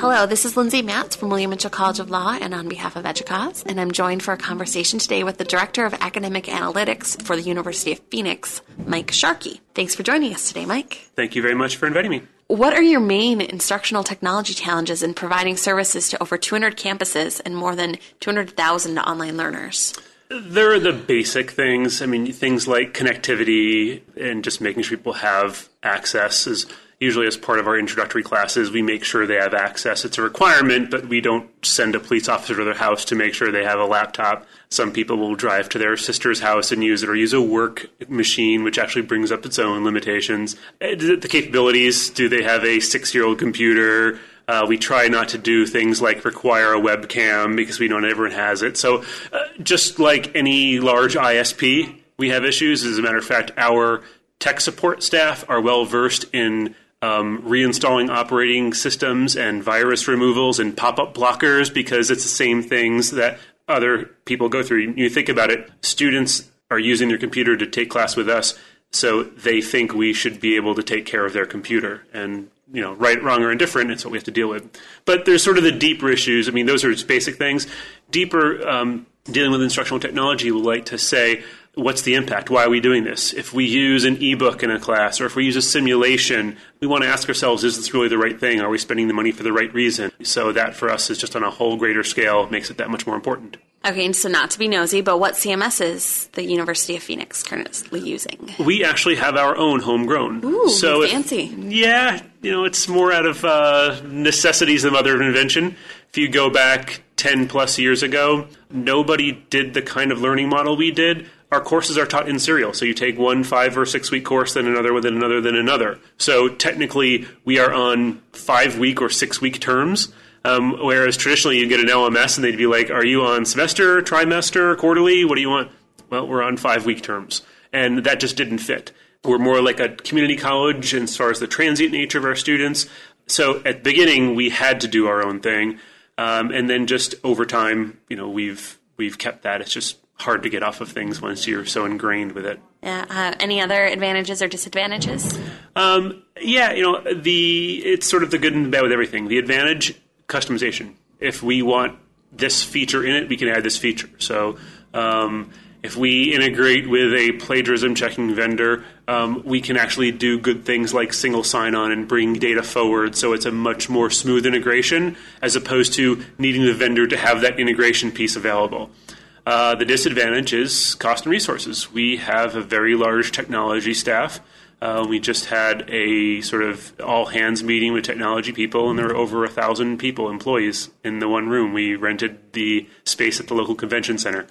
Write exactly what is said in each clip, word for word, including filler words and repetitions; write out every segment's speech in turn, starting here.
Hello, this is Lindsay Matz from William Mitchell College of Law and on behalf of EDUCAUSE, and I'm joined for a conversation today with the Director of Academic Analytics for the University of Phoenix, Mike Sharkey. Thanks for joining us today, Mike. Thank you very much for inviting me. What are your main instructional technology challenges in providing services to over two hundred campuses and more than two hundred thousand online learners? There are the basic things. I mean, things like connectivity and just making sure people have access is usually as part of our introductory classes. We make sure they have access. It's a requirement, but we don't send a police officer to their house to make sure they have a laptop. Some people will drive to their sister's house and use it, or use a work machine, which actually brings up its own limitations. The capabilities, do they have a six-year-old computer? Uh, we try not to do things like require a webcam because we know not everyone has it. So uh, just like any large I S P, we have issues. As a matter of fact, our tech support staff are well-versed in um, reinstalling operating systems and virus removals and pop-up blockers because it's the same things that other people go through. You think about it, students are using their computer to take class with us, so they think we should be able to take care of their computer. And you know, right, wrong, or indifferent, it's what we have to deal with. But there's sort of the deeper issues. I mean, those are just basic things. Deeper, um, dealing with instructional technology, we like to say, what's the impact? Why are we doing this? If we use an ebook in a class, or if we use a simulation, we want to ask ourselves, is this really the right thing? Are we spending the money for the right reason? So that, for us, is just on a whole greater scale, makes it that much more important. Okay, so not to be nosy, but what C M S is the University of Phoenix currently using? We actually have our own homegrown. Ooh, so fancy. If, yeah, you know, it's more out of uh, necessities than mother of invention. If you go back ten plus years ago, nobody did the kind of learning model we did. Our courses are taught in serial. So you take one five or six week course, then another, then another, then another. So technically, we are on five week or six week terms. Um, whereas traditionally you get an L M S and they'd be like, are you on semester, trimester, quarterly? What do you want? Well, we're on five-week terms. And that just didn't fit. We're more like a community college as far as the transient nature of our students. So at the beginning, we had to do our own thing. Um, and then just over time, you know, we've we've kept that. It's just hard to get off of things once you're so ingrained with it. Yeah. Uh, any other advantages or disadvantages? Um, yeah, you know, the it's sort of the good and the bad with everything. The advantage, customization. If we want this feature in it, we can add this feature. So um, if we integrate with a plagiarism checking vendor, um, we can actually do good things like single sign-on and bring data forward. So it's a much more smooth integration as opposed to needing the vendor to have that integration piece available. Uh, the disadvantage is cost and resources. We have a very large technology staff. Uh, we just had a sort of all-hands meeting with technology people, and there were over a thousand people, employees, in the one room. We rented the space at the local convention center.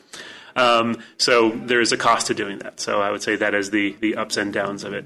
Um, so there is a cost to doing that. So I would say that is the, the ups and downs of it.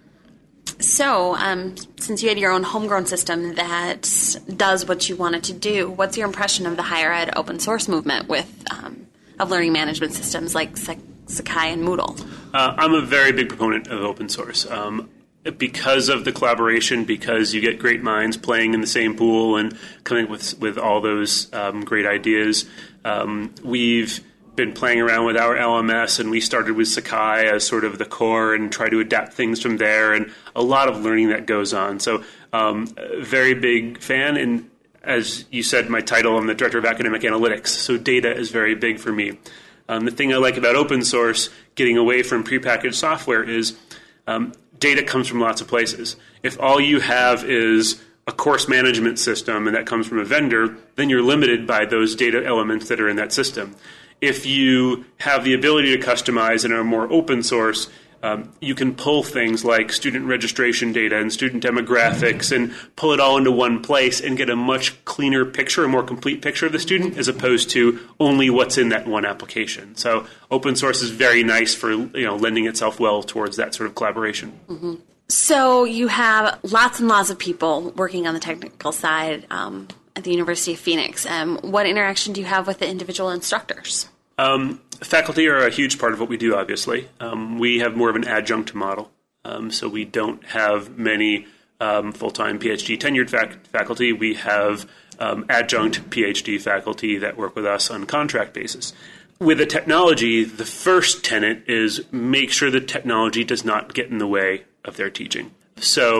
So um, since you had your own homegrown system that does what you wanted to do, what's your impression of the higher ed open source movement with um, of learning management systems like Sakai and Moodle? Uh, I'm a very big proponent of open source. Um, because of the collaboration, because you get great minds playing in the same pool and coming up with, with all those um, great ideas. Um, we've been playing around with our L M S, and we started with Sakai as sort of the core and try to adapt things from there, and a lot of learning that goes on. So um, a very big fan, and as you said, my title, I'm the Director of Academic Analytics, so data is very big for me. Um, the thing I like about open source, getting away from prepackaged software, is um, data comes from lots of places. If all you have is a course management system and that comes from a vendor, then you're limited by those data elements that are in that system. If you have the ability to customize and are more open source, um, you can pull things like student registration data and student demographics and pull it all into one place and get a much cleaner picture, a more complete picture of the student, as opposed to only what's in that one application. So open source is very nice for, you know, lending itself well towards that sort of collaboration. Mm-hmm. So you have lots and lots of people working on the technical side um, at the University of Phoenix. Um, what interaction do you have with the individual instructors? Um, faculty are a huge part of what we do, obviously. Um, we have more of an adjunct model, um, so we don't have many um, full-time PhD tenured fac- faculty. We have um, adjunct PhD faculty that work with us on contract basis. With the technology, the first tenet is make sure the technology does not get in the way of their teaching. So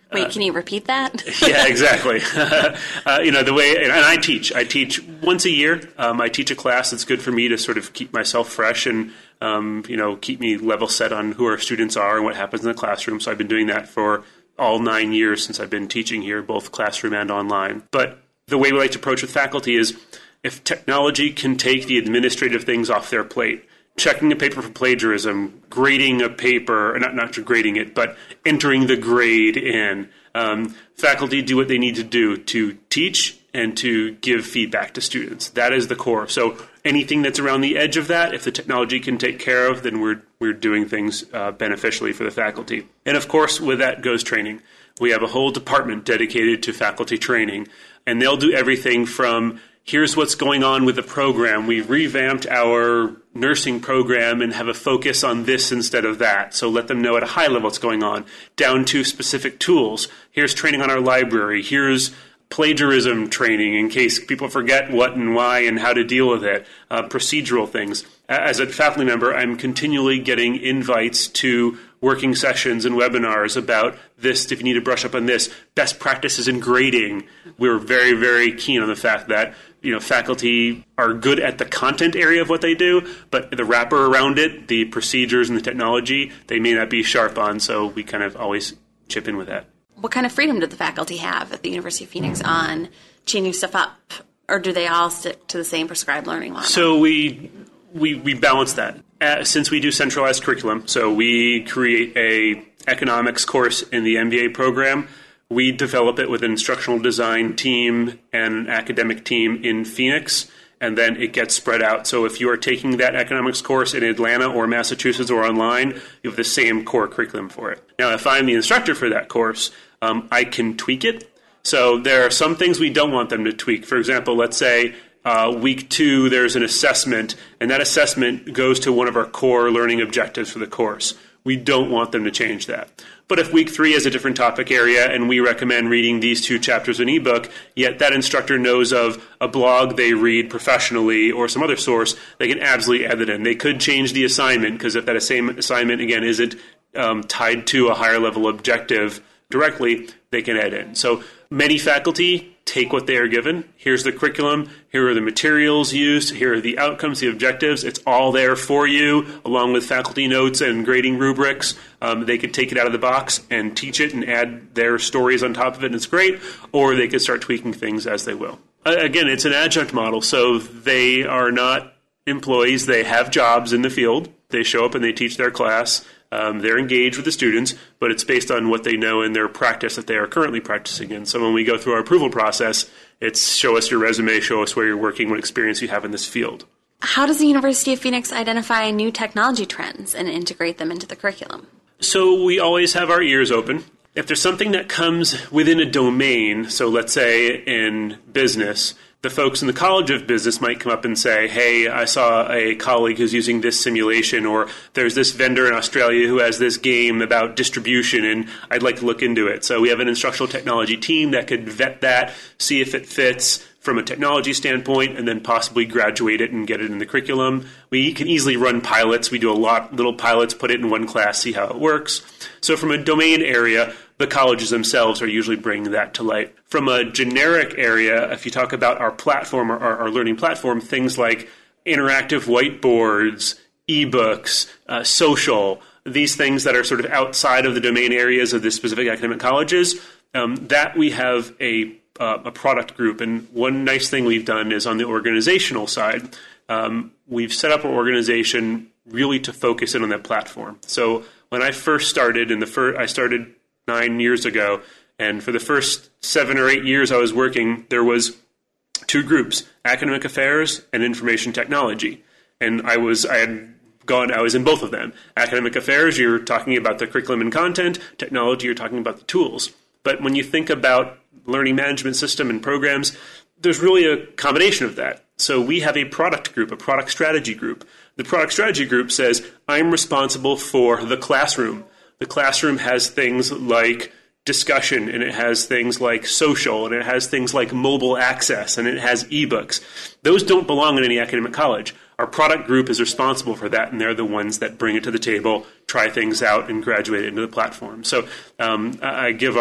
Wait, uh, can you repeat that? Yeah, exactly. uh, you know, the way, and I teach. I teach once a year. Um, I teach a class that's good for me to sort of keep myself fresh and, um, you know, keep me level set on who our students are and what happens in the classroom. So I've been doing that for all nine years since I've been teaching here, both classroom and online. But the way we like to approach with faculty is if technology can take the administrative things off their plate, checking a paper for plagiarism, grading a paper, not not grading it, but entering the grade in. Um, faculty do what they need to do to teach and to give feedback to students. That is the core. So anything that's around the edge of that, if the technology can take care of, then we're we're doing things uh, beneficially for the faculty. And of course, with that goes training. We have a whole department dedicated to faculty training, and they'll do everything from here's what's going on with the program. We've revamped our nursing program and have a focus on this instead of that. So let them know at a high level what's going on, down to specific tools. Here's training on our library. Here's plagiarism training in case people forget what and why and how to deal with it, uh, procedural things. As a faculty member, I'm continually getting invites to working sessions and webinars about this, if you need to brush up on this, best practices in grading. We're very, very keen on the fact that, you know, faculty are good at the content area of what they do, but the wrapper around it, the procedures and the technology, they may not be sharp on, so we kind of always chip in with that. What kind of freedom did the faculty have at the University of Phoenix on changing stuff up, or do they all stick to the same prescribed learning model? So we we, we balance that. Uh, since we do centralized curriculum, so we create a economics course in the M B A program, we develop it with an instructional design team and an academic team in Phoenix, and then it gets spread out. So if you are taking that economics course in Atlanta or Massachusetts or online, you have the same core curriculum for it. Now, if I'm the instructor for that course, um, I can tweak it. So there are some things we don't want them to tweak. For example, let's say uh, week two, there's an assessment, and that assessment goes to one of our core learning objectives for the course. We don't want them to change that. But if week three is a different topic area and we recommend reading these two chapters of an ebook, yet that instructor knows of a blog they read professionally or some other source, they can absolutely add it in. They could change the assignment because if that same assignment, again, isn't um, tied to a higher level objective directly, they can add in. So many faculty take what they are given. Here's the curriculum. Here are the materials used. Here are the outcomes, the objectives. It's all there for you, along with faculty notes and grading rubrics. Um, they could take it out of the box and teach it and add their stories on top of it, and it's great. Or they could start tweaking things as they will. Uh, again, it's an adjunct model, so they are not employees. They have jobs in the field. They show up and they teach their class. Um, they're engaged with the students, but it's based on what they know in their practice that they are currently practicing in. So when we go through our approval process, it's show us your resume, show us where you're working, what experience you have in this field. How does the University of Phoenix identify new technology trends and integrate them into the curriculum? So we always have our ears open. If there's something that comes within a domain, so let's say in business, the folks in the College of Business might come up and say, hey, I saw a colleague who's using this simulation, or there's this vendor in Australia who has this game about distribution, and I'd like to look into it. So we have an instructional technology team that could vet that, see if it fits from a technology standpoint, and then possibly graduate it and get it in the curriculum. We can easily run pilots. We do a lot, little pilots, put it in one class, see how it works. So from a domain area, the colleges themselves are usually bringing that to light. From a generic area, if you talk about our platform, or our, our learning platform, things like interactive whiteboards, ebooks, uh, social, these things that are sort of outside of the domain areas of the specific academic colleges, um, that we have a uh, a product group. And one nice thing we've done is on the organizational side, um, we've set up our organization really to focus in on that platform. So when I first started, in the first, I started nine years ago, and for the first seven or eight years I was working, there was two groups, academic affairs and information technology. And I was, I had gone, I was in both of them. Academic affairs, you're talking about the curriculum and content. Technology, you're talking about the tools. But when you think about learning management system and programs, there's really a combination of that. So we have a product group, a product strategy group. The product strategy group says, I'm responsible for the classroom. The classroom has things like discussion, and it has things like social, and it has things like mobile access, and it has ebooks. Those don't belong in any academic college. Our product group is responsible for that, and they're the ones that bring it to the table, try things out, and graduate it into the platform. So um, I give our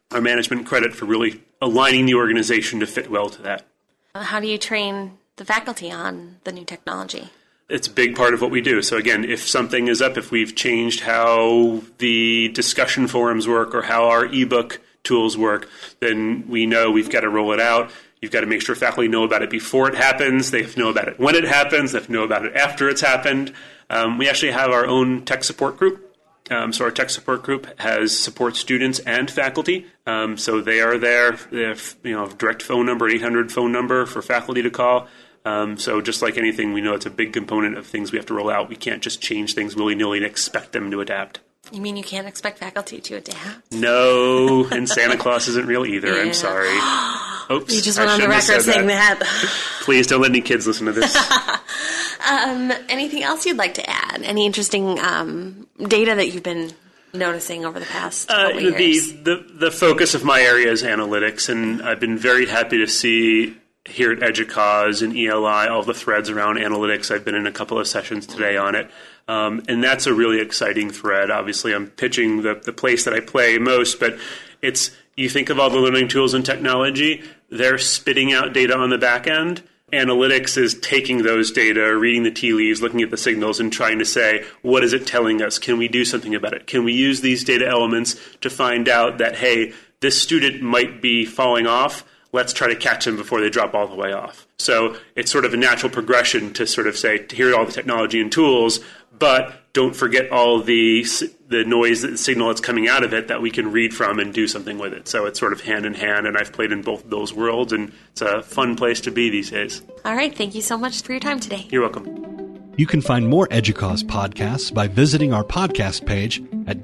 our management credit for really aligning the organization to fit well to that. How do you train the faculty on the new technology? It's a big part of what we do. So again, if something is up, if we've changed how the discussion forums work or how our ebook tools work, then we know we've got to roll it out. You've got to make sure faculty know about it before it happens. They have to know about it when it happens. They have to know about it after it's happened. Um, we actually have our own tech support group. Um, so our tech support group has support students and faculty. Um, so they are there. They have, you know, direct phone number, eight hundred phone number for faculty to call. Um, so just like anything, we know it's a big component of things we have to roll out. We can't just change things willy-nilly and expect them to adapt. You mean you can't expect faculty to adapt? No, and Santa Claus isn't real either. Yeah. I'm sorry. Oops. You just went on the record saying that. that. Please don't let any kids listen to this. um, anything else you'd like to add? Any interesting um, data that you've been noticing over the past couple uh, years? The, the, the focus of my area is analytics, and I've been very happy to see here at EDUCAUSE and E L I all the threads around analytics. I've been in a couple of sessions today on it. Um, and that's a really exciting thread. Obviously, I'm pitching the, the place that I play most, but it's, you think of all the learning tools and technology, they're spitting out data on the back end. Analytics is taking those data, reading the tea leaves, looking at the signals, and trying to say, what is it telling us? Can we do something about it? Can we use these data elements to find out that, hey, this student might be falling off? Let's try to catch them before they drop all the way off. So it's sort of a natural progression to sort of say, here are all the technology and tools, but don't forget all the the noise, the signal that's coming out of it that we can read from and do something with it. So it's sort of hand in hand, and I've played in both of those worlds, and it's a fun place to be these days. All right. Thank you so much for your time today. You're welcome. You can find more EDUCAUSE podcasts by visiting our podcast page at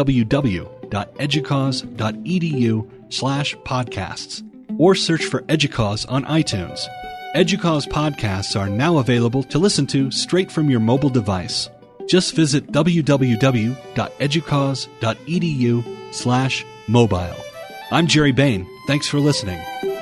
www.educause.edu slash podcasts or search for EDUCAUSE on iTunes. EDUCAUSE podcasts are now available to listen to straight from your mobile device. Just visit www.educause.edu slash mobile. I'm Jerry Bain. Thanks for listening.